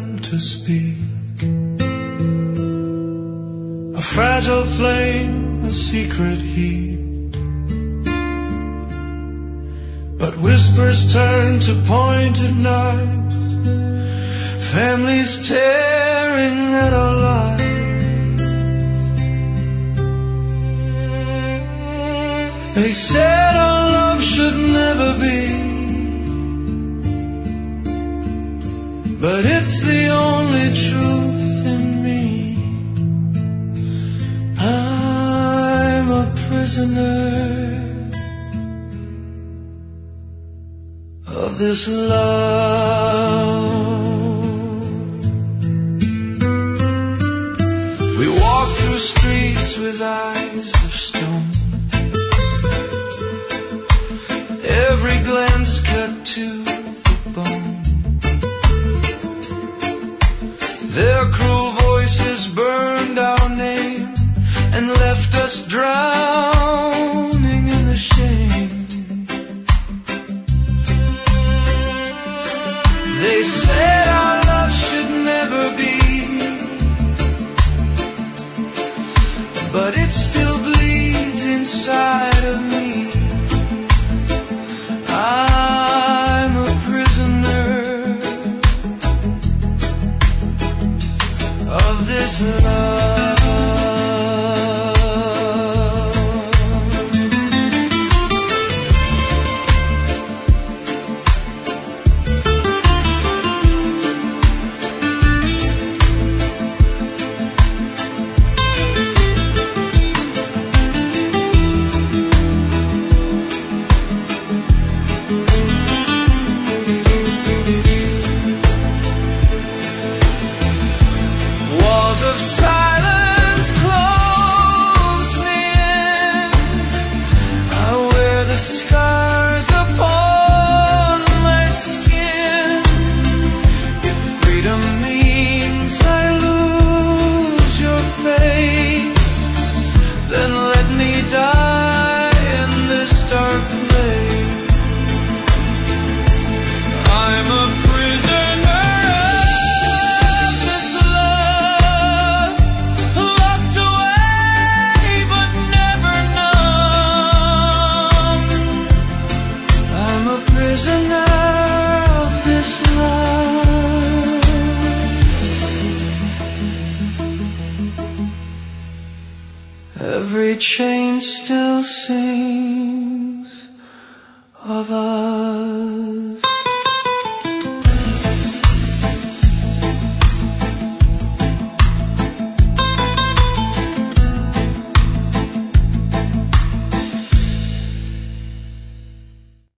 learn to speak. A fragile flame, a secret heat. But whispers turn to pointed knives, families tearing at our lives. They said our love should never be, but it's the only truth in me. I'm a prisoner of this love. We walk through streets with eyes of stone, every glance cut to the bone. Their cruel voices burned our name and left us drowning in the shame. They said our love should never be, but it still bleeds inside of me. I'm a prisoner of this love. Of silence close me in. I wear the scars upon my skin. If freedom means I lose your face, then let me die in this dark place. I'm a prisoner of this love, locked away but never numb. I'm a prisoner of this love. Every chain still sings of us.